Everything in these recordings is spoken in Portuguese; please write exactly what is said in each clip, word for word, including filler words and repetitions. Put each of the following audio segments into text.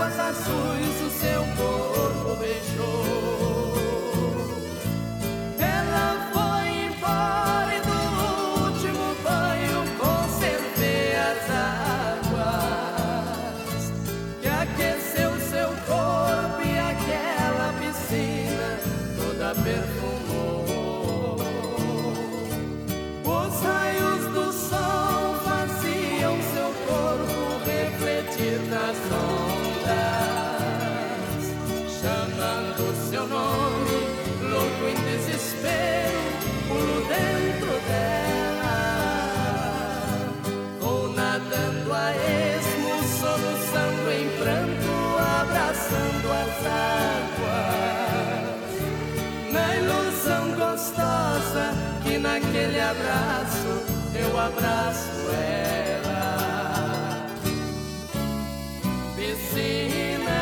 águas azuis o seu corpo beijou. Ela foi embora e no último banho conservei as águas que aqueceu seu corpo e aquela piscina toda perfumou. Os raios do sol faziam seu corpo refletir nas ondas, chamando seu nome, louco em desespero, pulo dentro dela. Vou nadando a esmo, soluçando em pranto, abraçando as águas, na ilusão gostosa que naquele abraço eu abraço ela. Piscina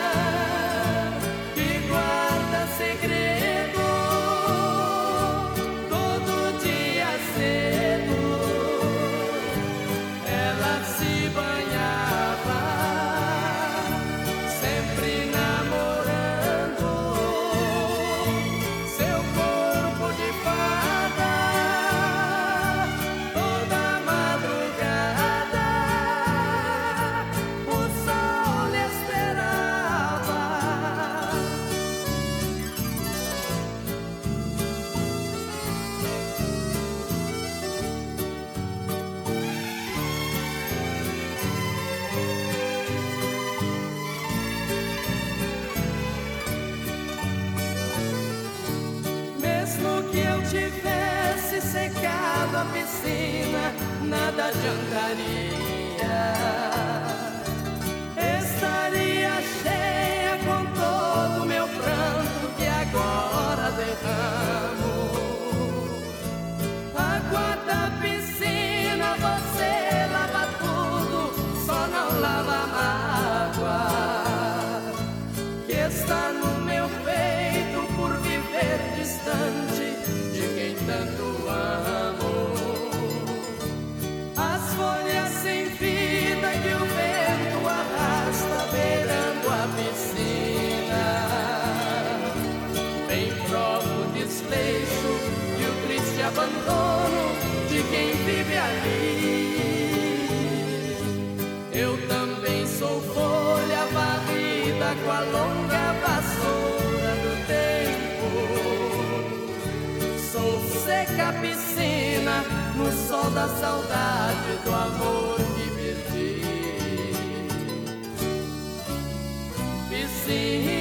que guarda segredo, todo dia cedo ela se banhava, sempre namorando seu corpo de fada. Toda madrugada o sol lhe esperava. Mesmo que eu tivesse secado a piscina, nada adiantaria. Estaria cheia com todo o meu pranto que agora derramo. Água da piscina, você lava tudo, só não lava a mágoa que está no meu peito por viver distante de quem tanto amo. As folhas sem vida que o vento arrasta beirando a piscina, bem provo o desleixo e o triste abandono de quem vive ali. Eu também sou folha varrida com a longa vassoura do tempo. Sou seca piscina no sol da saudade do amor que perdi. Piscina